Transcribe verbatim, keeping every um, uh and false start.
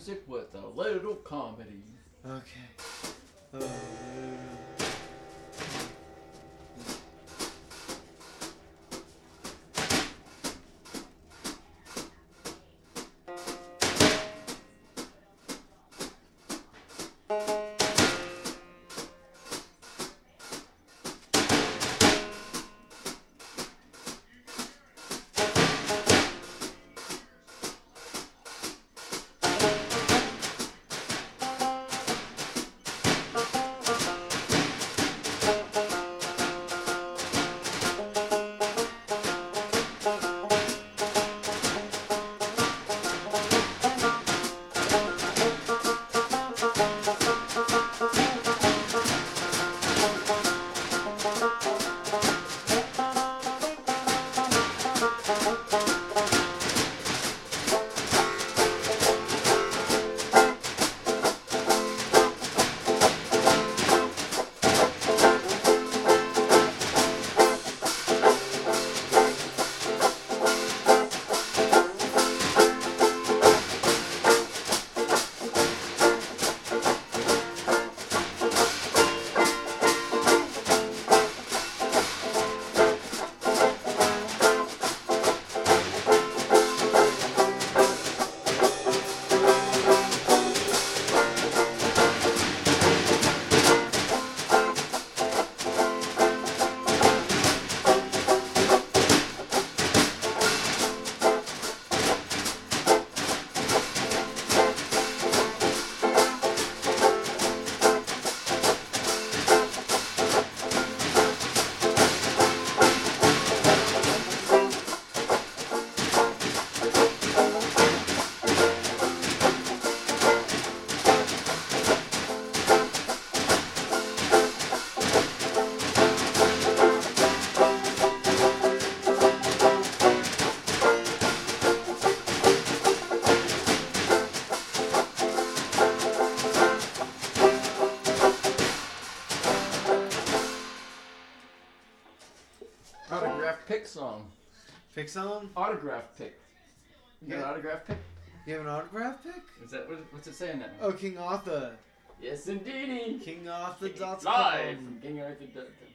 music with a little comedy. Okay. Oh, Autograph pick song. pick song? Autograph pick. You got Yeah. an autograph pick? You have an autograph pick? Is that what, what's it saying there? Oh, King Arthur. Yes, indeedy. King Arthur dot Live com. from King Arthur dot com.